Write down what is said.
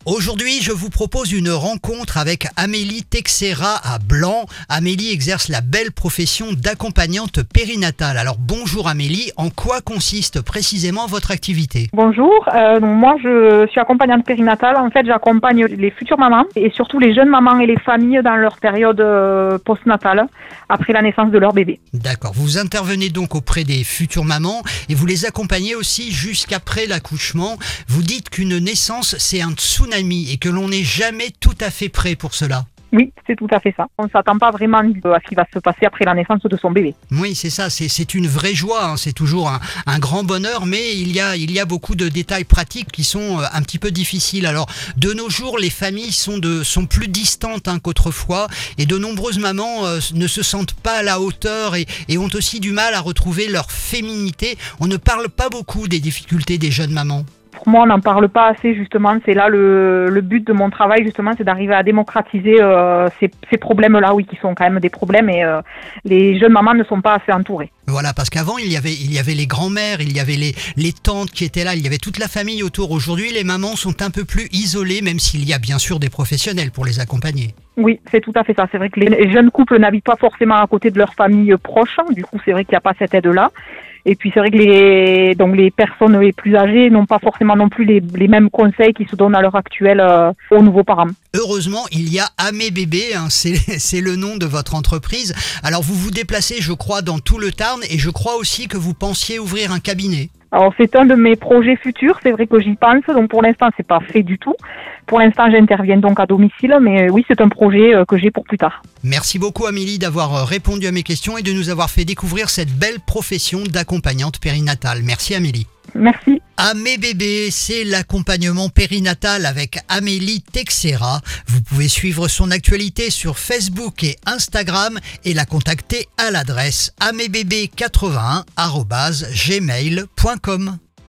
Aujourd'hui, je vous propose une rencontre avec Amélie Texera à Blanc. Amélie exerce la belle profession d'accompagnante périnatale. Alors bonjour Amélie, en quoi consiste précisément votre activité ? Bonjour, moi je suis accompagnante périnatale. En fait, j'accompagne les futures mamans et surtout les jeunes mamans et les familles dans leur période postnatale après la naissance de leur bébé. D'accord, vous intervenez donc auprès des futures mamans et vous les accompagnez aussi jusqu'après l'accouchement. Vous dites qu'une naissance c'est un tsunami et que l'on n'est jamais tout à fait prêt pour cela. Oui, c'est tout à fait ça. On ne s'attend pas vraiment à ce qui va se passer après la naissance de son bébé. Oui, c'est ça, c'est une vraie joie, hein. C'est toujours un grand bonheur, mais il y a beaucoup de détails pratiques qui sont un petit peu difficiles. Alors, de nos jours, les familles sont plus distantes qu'autrefois et de nombreuses mamans ne se sentent pas à la hauteur et ont aussi du mal à retrouver leur féminité. On ne parle pas beaucoup des difficultés des jeunes mamans. Pour moi, on n'en parle pas assez, justement. C'est là le but de mon travail, justement, c'est d'arriver à démocratiser ces problèmes-là, oui, qui sont quand même des problèmes et les jeunes mamans ne sont pas assez entourées. Voilà, parce qu'avant, il y avait les grands-mères, il y avait les tantes qui étaient là, il y avait toute la famille autour. Aujourd'hui, les mamans sont un peu plus isolées, même s'il y a bien sûr des professionnels pour les accompagner. Oui, c'est tout à fait ça. C'est vrai que les jeunes couples n'habitent pas forcément à côté de leur famille proche. Du coup, c'est vrai qu'il n'y a pas cette aide-là. Et puis, c'est vrai que les personnes les plus âgées n'ont pas forcément non plus les mêmes conseils qui se donnent à l'heure actuelle aux nouveaux parents. Heureusement, il y a Amé Bébé, c'est le nom de votre entreprise. Alors, vous vous déplacez, je crois, dans tout le Tarn et je crois aussi que vous pensiez ouvrir un cabinet. Alors, c'est un de mes projets futurs. C'est vrai que j'y pense. Donc, pour l'instant, c'est pas fait du tout. Pour l'instant, j'interviens donc à domicile. Mais oui, c'est un projet que j'ai pour plus tard. Merci beaucoup, Amélie, d'avoir répondu à mes questions et de nous avoir fait découvrir cette belle profession d'accompagnante périnatale. Merci, Amélie. Merci. Amé Bébé, c'est l'accompagnement périnatal avec Amélie Texera. Vous pouvez suivre son actualité sur Facebook et Instagram et la contacter à l'adresse amébébé81@gmail.com.